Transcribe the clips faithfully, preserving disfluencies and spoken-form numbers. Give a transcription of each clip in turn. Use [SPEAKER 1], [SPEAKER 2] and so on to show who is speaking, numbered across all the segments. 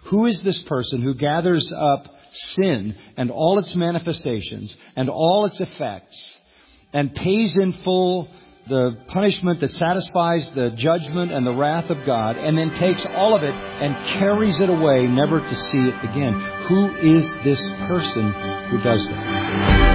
[SPEAKER 1] Who is this person who gathers up sin and all its manifestations and all its effects and pays in full the punishment that satisfies the judgment and the wrath of God, and then takes all of it and carries it away, never to see it again? Who is this person who does that?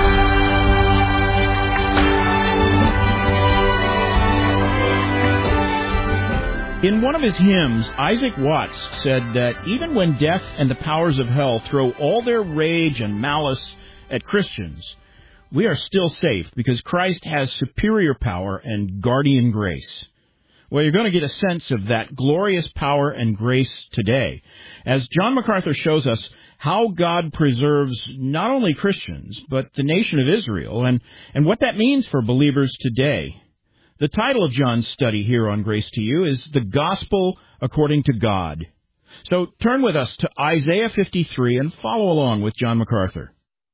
[SPEAKER 2] In one of his hymns, Isaac Watts said that even when death and the powers of hell throw all their rage and malice at Christians, we are still safe because Christ has superior power and guardian grace. Well, you're going to get a sense of that glorious power and grace today, as John MacArthur shows us how God preserves not only Christians, but the nation of Israel, and, and what that means for believers today. The title of John's study here on Grace to You is The Gospel According to God. So turn with us to Isaiah fifty-three and follow along with John MacArthur.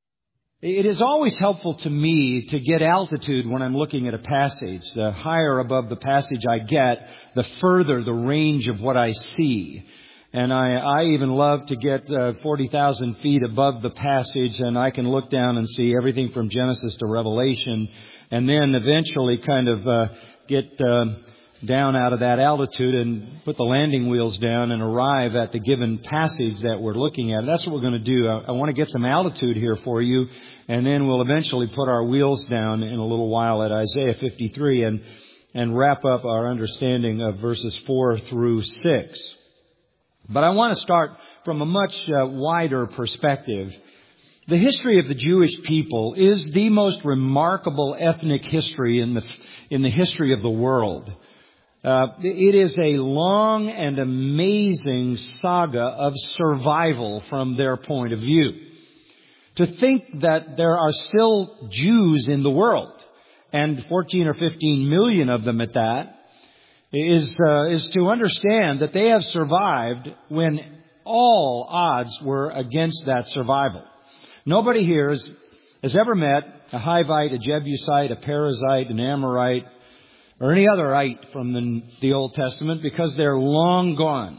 [SPEAKER 1] It is always helpful to me to get altitude when I'm looking at a passage. The higher above the passage I get, the further the range of what I see. And I, I even love to get uh, forty thousand feet above the passage, and I can look down and see everything from Genesis to Revelation, and then eventually kind of uh, get uh, down out of that altitude and put the landing wheels down and arrive at the given passage that we're looking at. That's what we're going to do. I, I want to get some altitude here for you, and then we'll eventually put our wheels down in a little while at Isaiah fifty-three and, and wrap up our understanding of verses four through six. But I want to start from a much uh, wider perspective. The history of the Jewish people is the most remarkable ethnic history in the in the history of the world. Uh, it is a long and amazing saga of survival from their point of view. To think that there are still Jews in the world, and fourteen or fifteen million of them at that, is uh, is to understand that they have survived when all odds were against that survival. Nobody here has, has ever met a Hivite, a Jebusite, a Perizzite, an Amorite, or any other ite from the, the Old Testament, because they're long gone.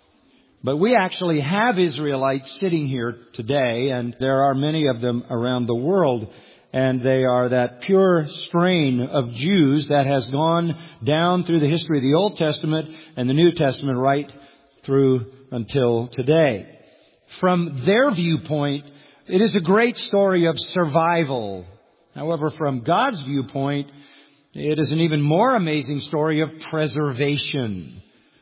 [SPEAKER 1] But we actually have Israelites sitting here today, and there are many of them around the world. And they are that pure strain of Jews that has gone down through the history of the Old Testament and the New Testament right through until today. From their viewpoint, it is a great story of survival. However, from God's viewpoint, it is an even more amazing story of preservation.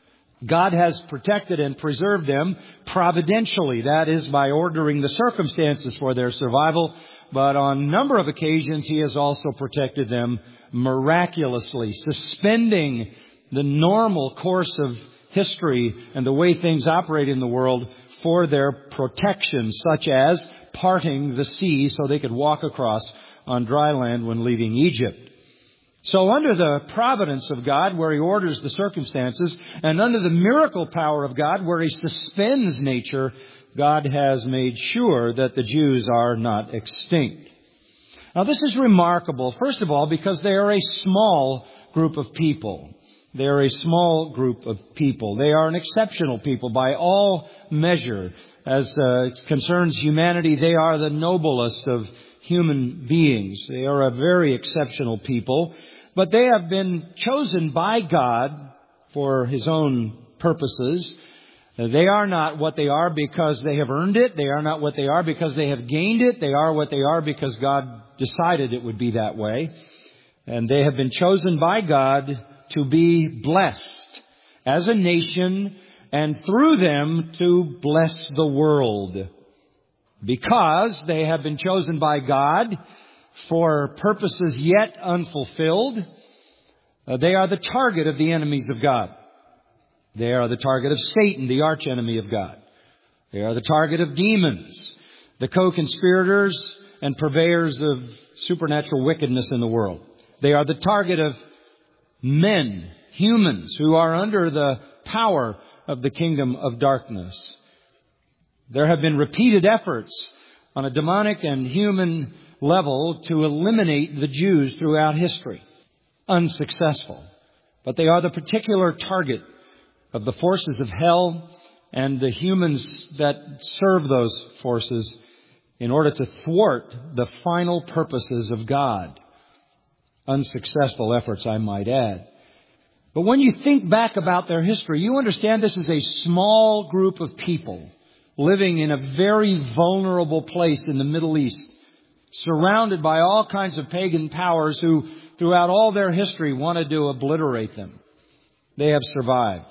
[SPEAKER 1] God has protected and preserved them providentially. That is, by ordering the circumstances for their survival. But on a number of occasions, He has also protected them miraculously, suspending the normal course of history and the way things operate in the world for their protection, such as parting the sea so they could walk across on dry land when leaving Egypt. So under the providence of God, where He orders the circumstances, and under the miracle power of God, where He suspends nature, God has made sure that the Jews are not extinct. Now, this is remarkable, first of all, because they are a small group of people. They are a small group of people. They are an exceptional people by all measure. As uh, concerns humanity, they are the noblest of human beings. They are a very exceptional people. But they have been chosen by God for His own purposes. They are not what they are because they have earned it. They are not what they are because they have gained it. They are what they are because God decided it would be that way. And they have been chosen by God to be blessed as a nation, and through them to bless the world. Because they have been chosen by God for purposes yet unfulfilled, uh, they are the target of the enemies of God. They are the target of Satan, the archenemy of God. They are the target of demons, the co-conspirators and purveyors of supernatural wickedness in the world. They are the target of men, humans, who are under the power of the kingdom of darkness. There have been repeated efforts on a demonic and human level to eliminate the Jews throughout history. Unsuccessful. But they are the particular target of the forces of hell and the humans that serve those forces in order to thwart the final purposes of God. Unsuccessful efforts, I might add. But when you think back about their history, you understand this is a small group of people living in a very vulnerable place in the Middle East, surrounded by all kinds of pagan powers who, throughout all their history, wanted to obliterate them. They have survived.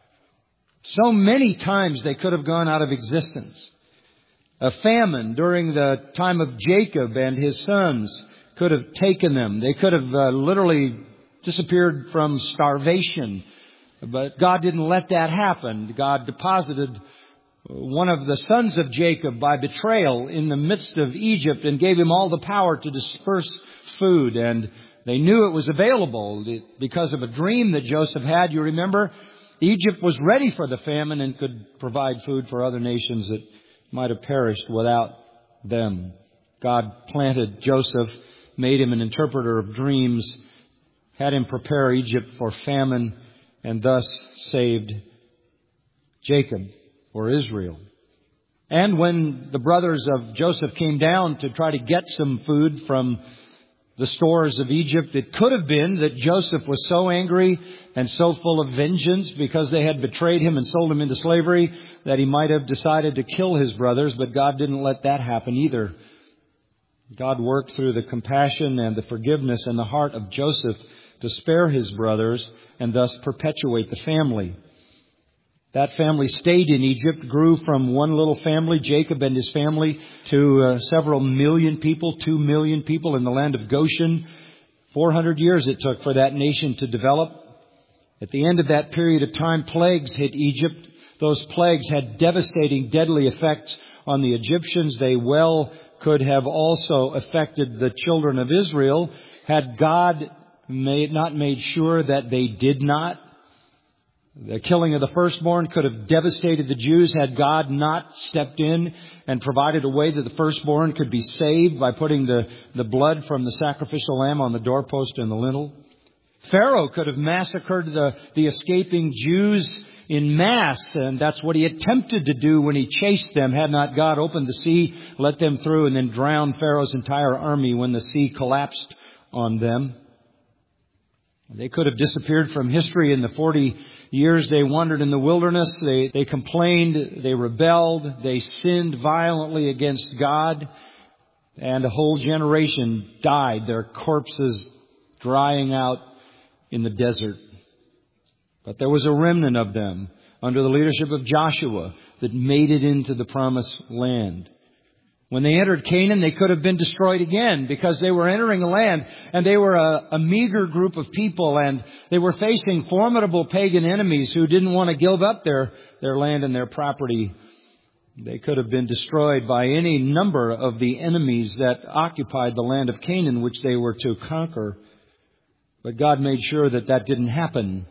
[SPEAKER 1] So many times they could have gone out of existence. A famine during the time of Jacob and his sons could have taken them. They could have uh, literally disappeared from starvation. But God didn't let that happen. God deposited one of the sons of Jacob by betrayal in the midst of Egypt and gave him all the power to disperse food. And they knew it was available because of a dream that Joseph had. You remember, Egypt was ready for the famine and could provide food for other nations that might have perished without them. God planted Joseph, made him an interpreter of dreams, had him prepare Egypt for famine, and thus saved Jacob or Israel. And when the brothers of Joseph came down to try to get some food from the stores of Egypt, it could have been that Joseph was so angry and so full of vengeance because they had betrayed him and sold him into slavery that he might have decided to kill his brothers, but God didn't let that happen either. God worked through the compassion and the forgiveness in the heart of Joseph to spare his brothers and thus perpetuate the family. That family stayed in Egypt, grew from one little family, Jacob and his family, to uh, several million people, two million people in the land of Goshen. four hundred years it took for that nation to develop. At the end of that period of time, plagues hit Egypt. Those plagues had devastating, deadly effects on the Egyptians. They well could have also affected the children of Israel had God made, not made sure that they did not. The killing of the firstborn could have devastated the Jews had God not stepped in and provided a way that the firstborn could be saved by putting the, the blood from the sacrificial lamb on the doorpost and the lintel. Pharaoh could have massacred the, the escaping Jews in mass, and that's what he attempted to do when he chased them, had not God opened the sea, let them through, and then drowned Pharaoh's entire army when the sea collapsed on them. They could have disappeared from history in the forty years they wandered in the wilderness. They, they complained, they rebelled, they sinned violently against God, and a whole generation died, their corpses drying out in the desert. But there was a remnant of them under the leadership of Joshua that made it into the promised land. When they entered Canaan, they could have been destroyed again because they were entering a land and they were a, a meager group of people and they were facing formidable pagan enemies who didn't want to give up their, their land and their property. They could have been destroyed by any number of the enemies that occupied the land of Canaan, which they were to conquer. But God made sure that that didn't happen.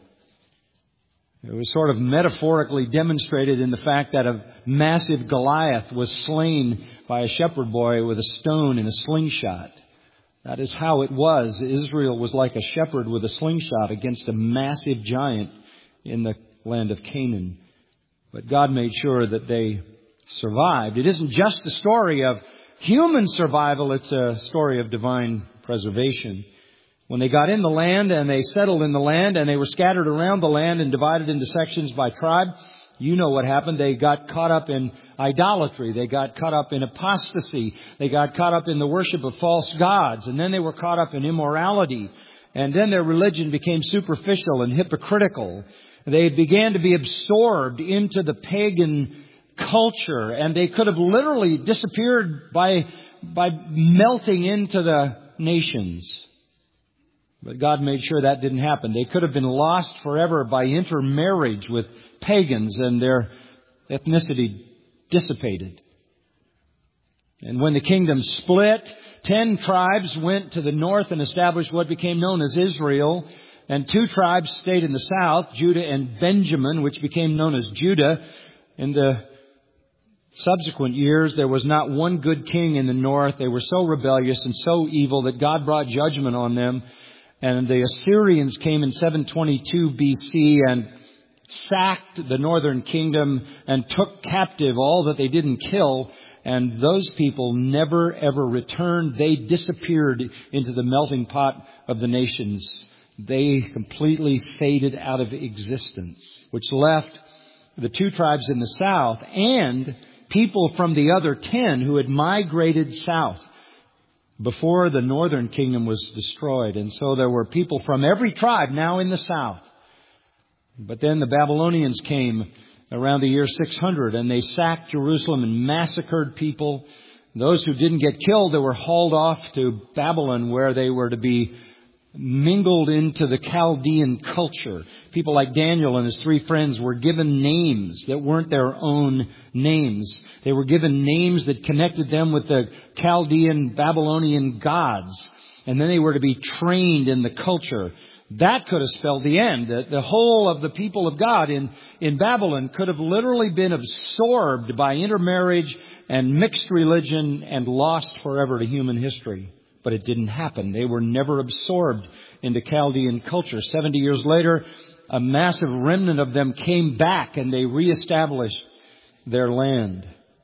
[SPEAKER 1] It was sort of metaphorically demonstrated in the fact that a massive Goliath was slain by a shepherd boy with a stone and a slingshot. That is how it was. Israel was like a shepherd with a slingshot against a massive giant in the land of Canaan. But God made sure that they survived. It isn't just a story of human survival. It's a story of divine preservation. When they got in the land and they settled in the land and they were scattered around the land and divided into sections by tribe, you know what happened. They got caught up in idolatry. They got caught up in apostasy. They got caught up in the worship of false gods. And then they were caught up in immorality. And then their religion became superficial and hypocritical. They began to be absorbed into the pagan culture. And they could have literally disappeared by, by melting into the nations. But God made sure that didn't happen. They could have been lost forever by intermarriage with pagans and their ethnicity dissipated. And when the kingdom split, ten tribes went to the north and established what became known as Israel. And two tribes stayed in the south, Judah and Benjamin, which became known as Judah. In the subsequent years, there was not one good king in the north. They were so rebellious and so evil that God brought judgment on them. And the Assyrians came in seven twenty-two B C and sacked the northern kingdom and took captive all that they didn't kill. And those people never, ever returned. They disappeared into the melting pot of the nations. They completely faded out of existence, which left the two tribes in the south and people from the other ten who had migrated south before the northern kingdom was destroyed. And so there were people from every tribe now in the south. But then the Babylonians came around the year six hundred, and they sacked Jerusalem and massacred people. Those who didn't get killed, they were hauled off to Babylon, where they were to be mingled into the Chaldean culture. People like Daniel and his three friends were given names that weren't their own names. They were given names that connected them with the Chaldean Babylonian gods. And then they were to be trained in the culture. That could have spelled the end. The, the whole of the people of God in, in Babylon could have literally been absorbed by intermarriage and mixed religion and lost forever to human history. But it didn't happen. They were never absorbed into Chaldean culture. Seventy years later, a massive remnant of them came back and they reestablished their land.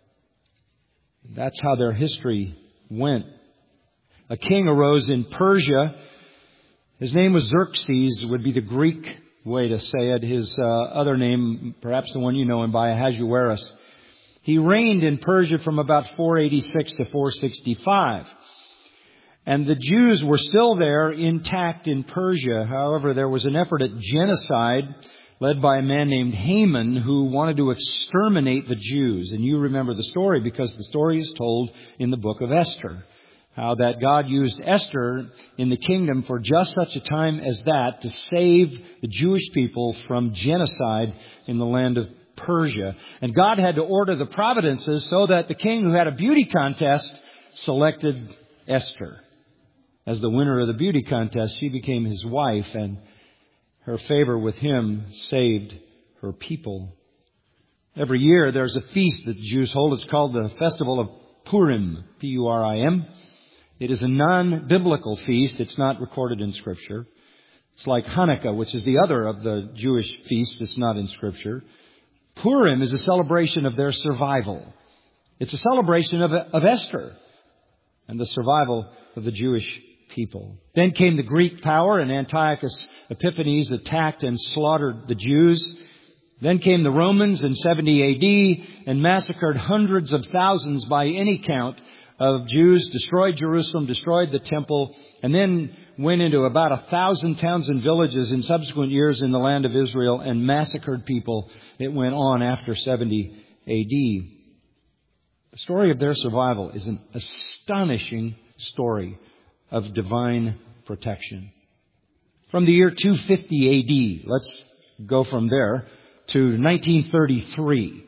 [SPEAKER 1] That's how their history went. A king arose in Persia. His name was Xerxes, would be the Greek way to say it. His uh, other name, perhaps the one you know him by, Ahasuerus. He reigned in Persia from about four eighty-six to four sixty-five. And the Jews were still there intact in Persia. However, there was an effort at genocide led by a man named Haman who wanted to exterminate the Jews. And you remember the story because the story is told in the book of Esther. How that God used Esther in the kingdom for just such a time as that to save the Jewish people from genocide in the land of Persia. And God had to order the providences so that the king who had a beauty contest selected Esther. As the winner of the beauty contest, she became his wife, and her favor with him saved her people. Every year there's a feast that the Jews hold. It's called the Festival of Purim, P U R I M. It is a non-biblical feast. It's not recorded in Scripture. It's like Hanukkah, which is the other of the Jewish feasts that's not in Scripture. Purim is a celebration of their survival. It's a celebration of, of Esther and the survival of the Jewish people. Then came the Greek power, and Antiochus Epiphanes attacked and slaughtered the Jews. Then came the Romans in seventy A D and massacred hundreds of thousands by any count of Jews, destroyed Jerusalem, destroyed the temple, and then went into about a thousand towns and villages in subsequent years in the land of Israel and massacred people. It went on after seventy A D. The story of their survival is an astonishing story of divine protection. From the year two fifty A D, let's go from there to nineteen thirty-three.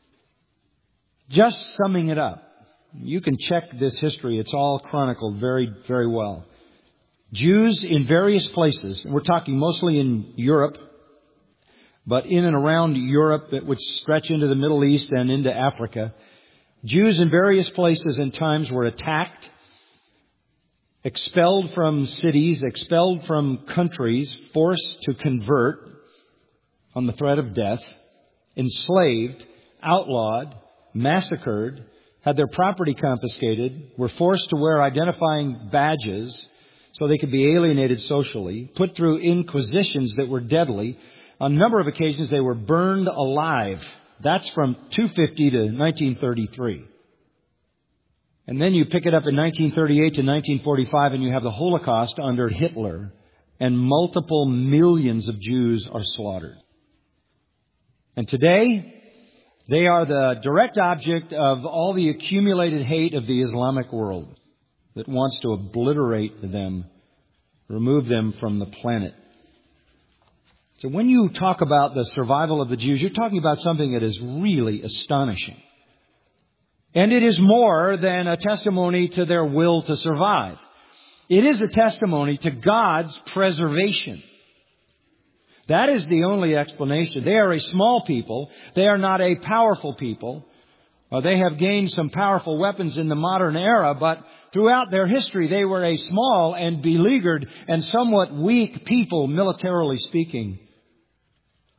[SPEAKER 1] Just summing it up, you can check this history. It's all chronicled very, very well. Jews in various places, we're talking mostly in Europe, but in and around Europe that would stretch into the Middle East and into Africa, Jews in various places and times were attacked, expelled from cities, expelled from countries, forced to convert on the threat of death, enslaved, outlawed, massacred, had their property confiscated, were forced to wear identifying badges so they could be alienated socially, put through inquisitions that were deadly. On a number of occasions, they were burned alive. That's from two fifty to nineteen thirty-three. And then you pick it up in nineteen thirty-eight to nineteen forty-five, and you have the Holocaust under Hitler, and multiple millions of Jews are slaughtered. And today, they are the direct object of all the accumulated hate of the Islamic world that wants to obliterate them, remove them from the planet. So when you talk about the survival of the Jews, you're talking about something that is really astonishing. And it is more than a testimony to their will to survive. It is a testimony to God's preservation. That is the only explanation. They are a small people. They are not a powerful people. Uh, they have gained some powerful weapons in the modern era, but throughout their history, they were a small and beleaguered and somewhat weak people, militarily speaking.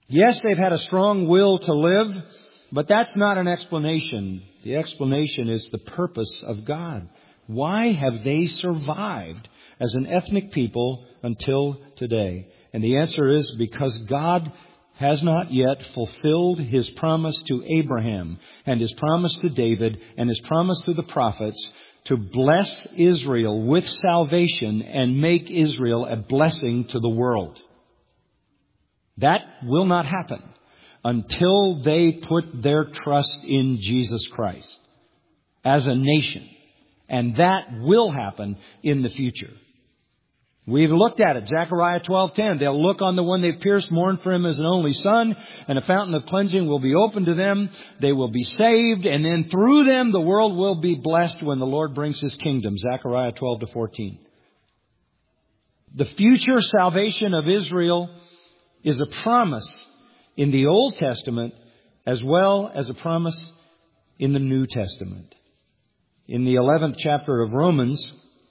[SPEAKER 1] Yes, they've had a strong will to live, but that's not an explanation. The explanation is the purpose of God. Why have they survived as an ethnic people until today? And the answer is because God has not yet fulfilled His promise to Abraham and His promise to David and His promise to the prophets to bless Israel with salvation and make Israel a blessing to the world. That will not happen until they put their trust in Jesus Christ as a nation. And that will happen in the future. We've looked at it. Zechariah twelve ten. They'll look on the one they've pierced, mourn for him as an only son, and a fountain of cleansing will be opened to them. They will be saved, and then through them the world will be blessed when the Lord brings His kingdom. Zechariah twelve to fourteen. The future salvation of Israel is a promise in the Old Testament as well as a promise in the New Testament. In the eleventh chapter of Romans,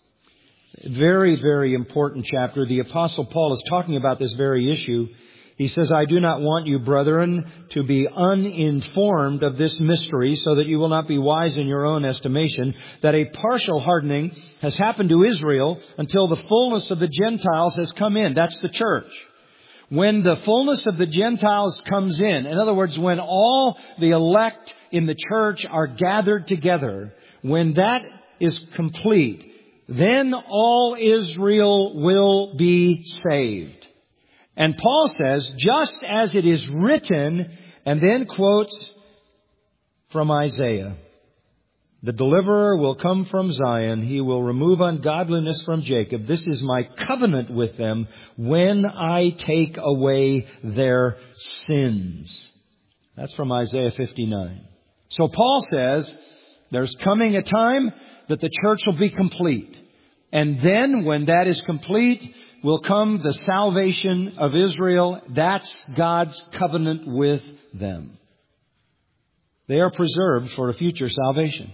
[SPEAKER 1] very, very important chapter, the Apostle Paul is talking about this very issue. He says, I do not want you, brethren, to be uninformed of this mystery, so that you will not be wise in your own estimation, that a partial hardening has happened to Israel until the fullness of the Gentiles has come in. That's the church. When the fullness of the Gentiles comes in, in other words, when all the elect in the church are gathered together, when that is complete, then all Israel will be saved. And Paul says, just as it is written, and then quotes from Isaiah, the deliverer will come from Zion. He will remove ungodliness from Jacob. This is my covenant with them when I take away their sins. That's from Isaiah fifty-nine. So Paul says, there's coming a time that the church will be complete. And then when that is complete, will come the salvation of Israel. That's God's covenant with them. They are preserved for a future salvation.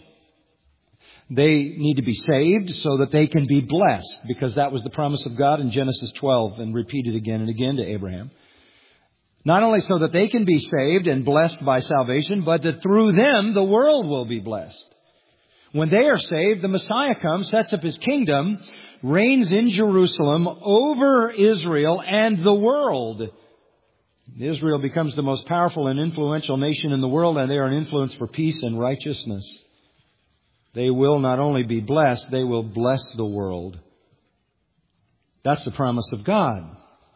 [SPEAKER 1] They need to be saved so that they can be blessed, because that was the promise of God in Genesis twelve and repeated again and again to Abraham. Not only so that they can be saved and blessed by salvation, but that through them the world will be blessed. When they are saved, the Messiah comes, sets up His kingdom, reigns in Jerusalem over Israel and the world. Israel becomes the most powerful and influential nation in the world, and they are an influence for peace and righteousness. They will not only be blessed, they will bless the world. That's the promise of God.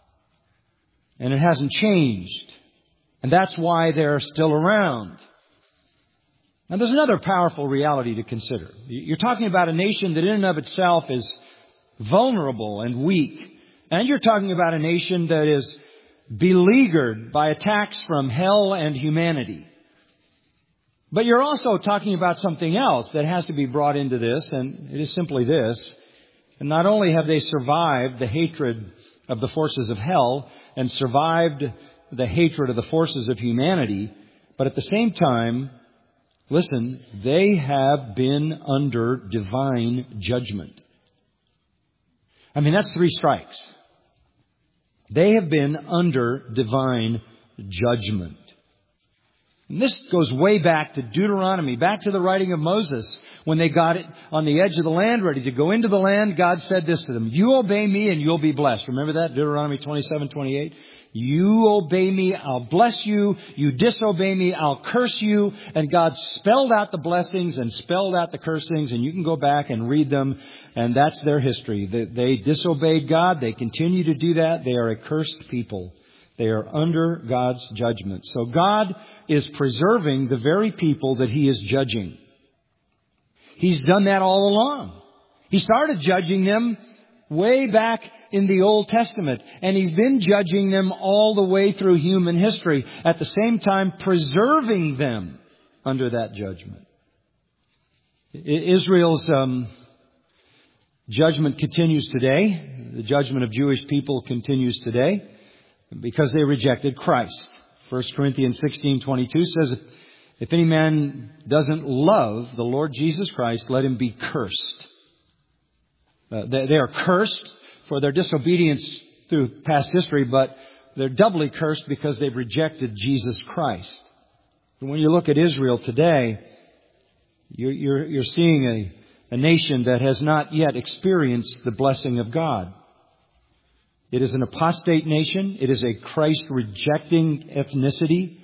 [SPEAKER 1] And it hasn't changed. And that's why they're still around. Now, there's another powerful reality to consider. You're talking about a nation that in and of itself is vulnerable and weak. And you're talking about a nation that is beleaguered by attacks from hell and humanity. But you're also talking about something else that has to be brought into this, and it is simply this. And not only have they survived the hatred of the forces of hell and survived the hatred of the forces of humanity, but at the same time, listen, they have been under divine judgment. I mean, that's three strikes. They have been under divine judgment. And this goes way back to Deuteronomy, back to the writing of Moses. When they got it on the edge of the land, ready to go into the land, God said this to them, you obey me and you'll be blessed. Remember that? Deuteronomy twenty-seven twenty-eight. You obey me, I'll bless you. You disobey me, I'll curse you. And God spelled out the blessings and spelled out the cursings. And you can go back and read them. And that's their history. They, they disobeyed God. They continue to do that. They are a cursed people. They are under God's judgment. So God is preserving the very people that He is judging. He's done that all along. He started judging them way back in the Old Testament. And He's been judging them all the way through human history. At the same time, preserving them under that judgment. Israel's um, judgment continues today. The judgment of Jewish people continues today because they rejected Christ. First Corinthians sixteen twenty-two says, if any man doesn't love the Lord Jesus Christ, let him be cursed. Uh, they, they are cursed for their disobedience through past history, but they're doubly cursed because they've rejected Jesus Christ. And when you look at Israel today, you're, you're, you're seeing a, a nation that has not yet experienced the blessing of God. It is an apostate nation. It is a Christ-rejecting ethnicity.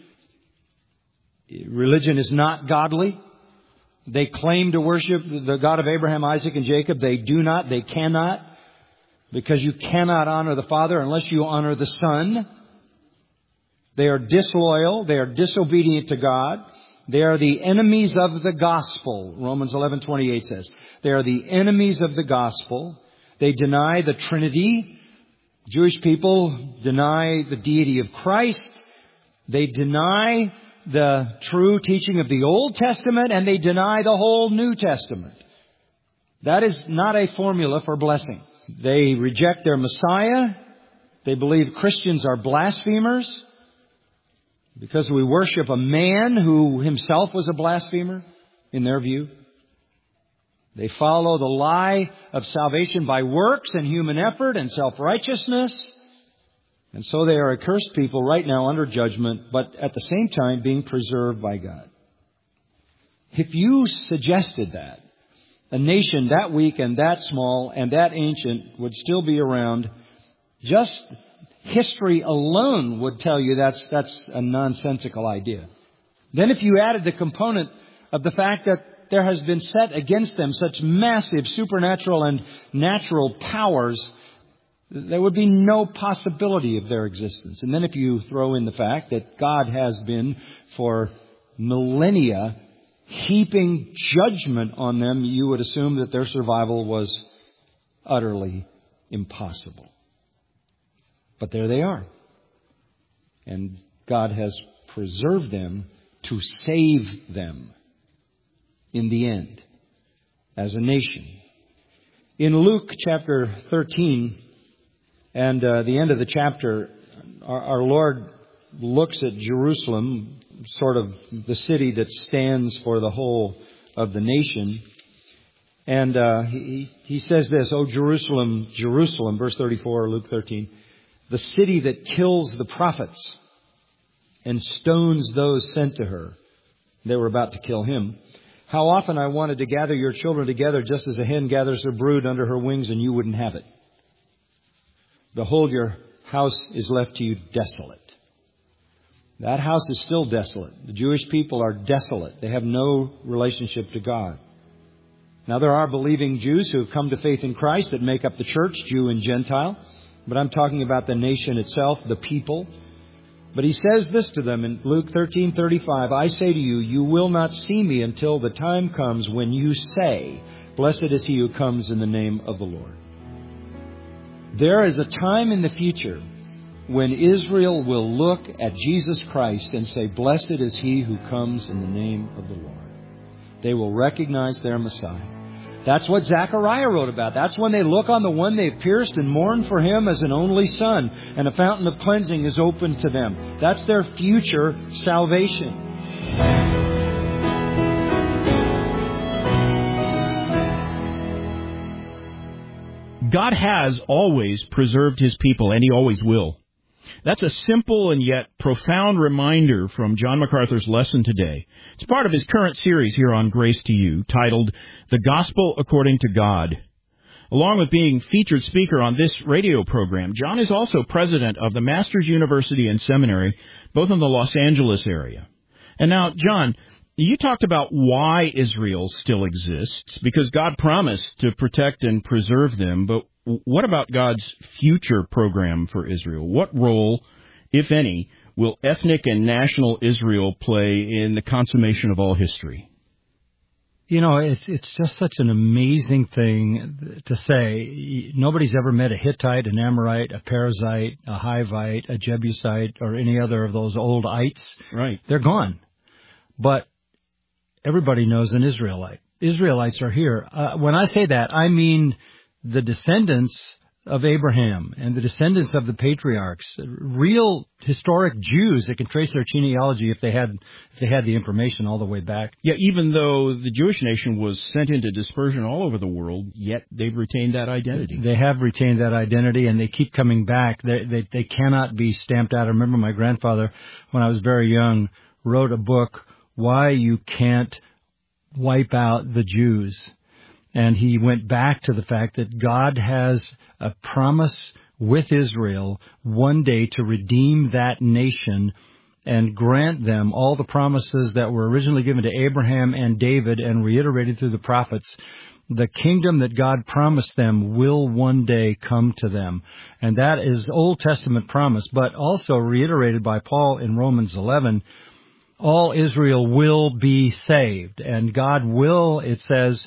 [SPEAKER 1] Religion is not godly. They claim to worship the God of Abraham, Isaac, and Jacob. They do not. They cannot. Because you cannot honor the Father unless you honor the Son. They are disloyal. They are disobedient to God. They are the enemies of the gospel. Romans eleven twenty-eight says. They are the enemies of the gospel. They deny the Trinity. Jewish people deny the deity of Christ. They deny the true teaching of the Old Testament, and they deny the whole New Testament. That is not a formula for blessing. They reject their Messiah. They believe Christians are blasphemers because we worship a man who himself was a blasphemer in their view. They follow the lie of salvation by works and human effort and self-righteousness. And so they are a cursed people right now under judgment, but at the same time being preserved by God. If you suggested that a nation that weak and that small and that ancient would still be around, just history alone would tell you that's that's a nonsensical idea. Then if you added the component of the fact that there has been set against them such massive supernatural and natural powers, there would be no possibility of their existence. And then if you throw in the fact that God has been for millennia heaping judgment on them, you would assume that their survival was utterly impossible. But there they are. And God has preserved them to save them in the end as a nation. In Luke chapter thirteen, and uh, the end of the chapter, our, our Lord looks at Jerusalem, sort of the city that stands for the whole of the nation. And uh, he, he says this, "O Jerusalem, Jerusalem," verse thirty-four, Luke thirteen, "the city that kills the prophets and stones those sent to her." They were about to kill him. "How often I wanted to gather your children together just as a hen gathers her brood under her wings, and you wouldn't have it. Behold, your house is left to you desolate." That house is still desolate. The Jewish people are desolate. They have no relationship to God. Now, there are believing Jews who have come to faith in Christ that make up the church, Jew and Gentile. But I'm talking about the nation itself, the people. But he says this to them in Luke thirteen thirty-five, "I say to you, you will not see me until the time comes when you say, 'Blessed is he who comes in the name of the Lord.'" There is a time in the future when Israel will look at Jesus Christ and say, "Blessed is he who comes in the name of the Lord." They will recognize their Messiah. That's what Zechariah wrote about. That's when they look on the one they've pierced and mourn for him as an only son, and a fountain of cleansing is opened to them. That's their future salvation.
[SPEAKER 2] God has always preserved his people, and he always will. That's a simple and yet profound reminder from John MacArthur's lesson today. It's part of his current series here on Grace to You, titled The Gospel According to God. Along with being featured speaker on this radio program, John is also president of the Masters University and Seminary, both in the Los Angeles area. And now, John, you talked about why Israel still exists, because God promised to protect and preserve them, but what about God's future program for Israel? What role, if any, will ethnic and national Israel play in the consummation of all history?
[SPEAKER 3] You know, it's it's just such an amazing thing to say. Nobody's ever met a Hittite, an Amorite, a Perizzite, a Hivite, a Jebusite, or any other of those old ites.
[SPEAKER 2] Right.
[SPEAKER 3] They're gone. But everybody knows an Israelite. Israelites are here. Uh, when I say that, I mean the descendants of Abraham and the descendants of the patriarchs, real historic Jews that can trace their genealogy if they had if they had the information all the way back.
[SPEAKER 2] Yeah, even though the Jewish nation was sent into dispersion all over the world, yet they've retained that identity.
[SPEAKER 3] They have retained that identity, and they keep coming back. They they, they cannot be stamped out. I remember my grandfather, when I was very young, wrote a book, Why You Can't Wipe Out the Jews. And he went back to the fact that God has a promise with Israel one day to redeem that nation and grant them all the promises that were originally given to Abraham and David and reiterated through the prophets. The kingdom that God promised them will one day come to them. And that is Old Testament promise, but also reiterated by Paul in Romans eleven. All Israel will be saved, and God will, it says,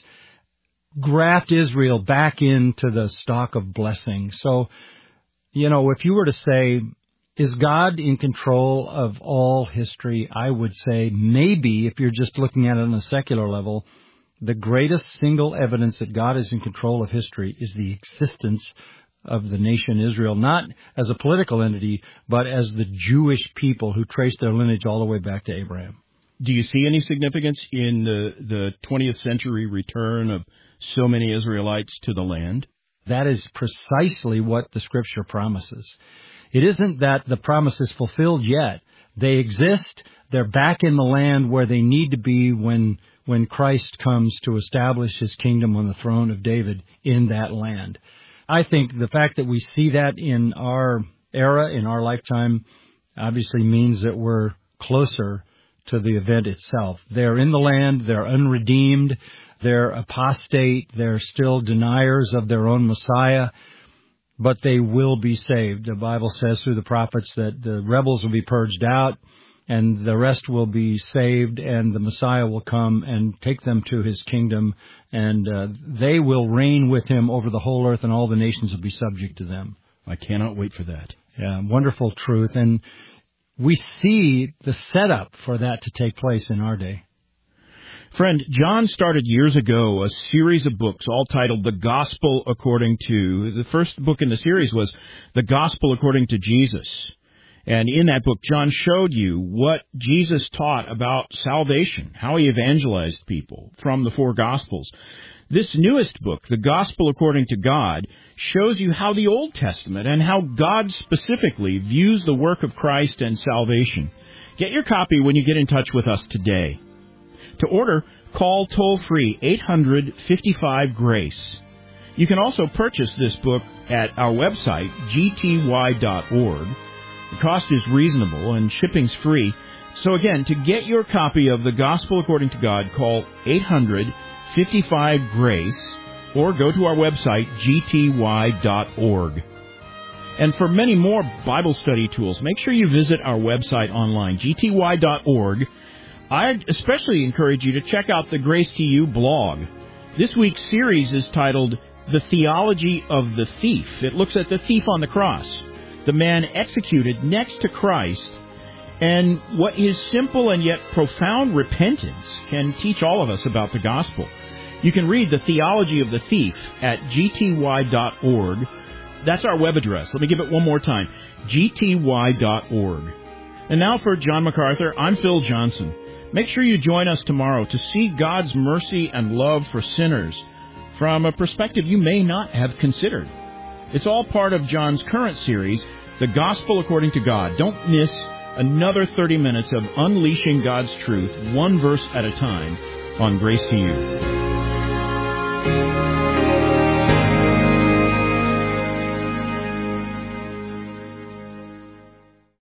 [SPEAKER 3] graft Israel back into the stock of blessing. So, you know, if you were to say, is God in control of all history? I would say maybe, if you're just looking at it on a secular level, the greatest single evidence that God is in control of history is the existence of the nation Israel, not as a political entity, but as the Jewish people who trace their lineage all the way back to Abraham.
[SPEAKER 2] Do you see any significance in the, the twentieth century return of so many Israelites to the land?
[SPEAKER 3] That is precisely what the Scripture promises. It isn't that the promise is fulfilled yet. They exist. They're back in the land where they need to be when when Christ comes to establish his kingdom on the throne of David in that land. I think the fact that we see that in our era, in our lifetime, obviously means that we're closer to the event itself. They're in the land. They're unredeemed. They're apostate. They're still deniers of their own Messiah, but they will be saved. The Bible says through the prophets that the rebels will be purged out and the rest will be saved, and the Messiah will come and take them to his kingdom, and uh, they will reign with him over the whole earth, and all the nations will be subject to them.
[SPEAKER 2] I cannot wait for that.
[SPEAKER 3] Yeah, wonderful truth. And we see the setup for that to take place in our day.
[SPEAKER 2] Friend, John started years ago a series of books all titled The Gospel According to. The first book in the series was The Gospel According to Jesus. And in that book, John showed you what Jesus taught about salvation, how he evangelized people from the four Gospels. This newest book, The Gospel According to God, shows you how the Old Testament and how God specifically views the work of Christ and salvation. Get your copy when you get in touch with us today. To order, call toll-free eight hundred fifty-five GRACE. You can also purchase this book at our website, g t y dot org. The cost is reasonable and shipping's free. So again, to get your copy of The Gospel According to God, call eight hundred fifty-five GRACE or go to our website, g t y dot org. And for many more Bible study tools, make sure you visit our website online, g t y dot org. I especially encourage you to check out the Grace to You blog. This week's series is titled The Theology of the Thief. It looks at the thief on the cross, the man executed next to Christ, and what his simple and yet profound repentance can teach all of us about the gospel. You can read The Theology of the Thief at g t y dot org. That's our web address. Let me give it one more time, g t y dot org. And now for John MacArthur, I'm Phil Johnson. Make sure you join us tomorrow to see God's mercy and love for sinners from a perspective you may not have considered. It's all part of John's current series, The Gospel According to God. Don't miss another thirty minutes of unleashing God's truth, one verse at a time, on Grace to You.